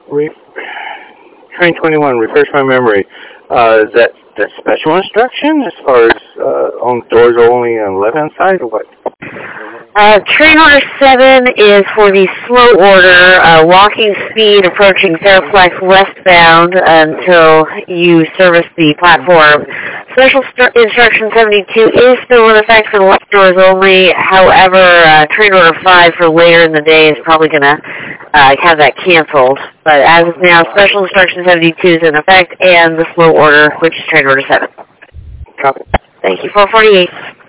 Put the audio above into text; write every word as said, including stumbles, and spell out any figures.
Re- Train twenty-one, refresh my memory. Uh, is that, that special instruction as far as uh, on doors only on the left-hand side or what? Uh, train order seven is for the slow order, uh, walking speed approaching Fairflex westbound until you service the platform. Special st- instruction seventy-two is still in effect for the left doors only. However, uh, train order five for later in the day is probably going to uh, have that canceled. But as of now, special instruction seventy-two is in effect, and the slow order, which is train order seven. Copy. Thank you, four forty-eight.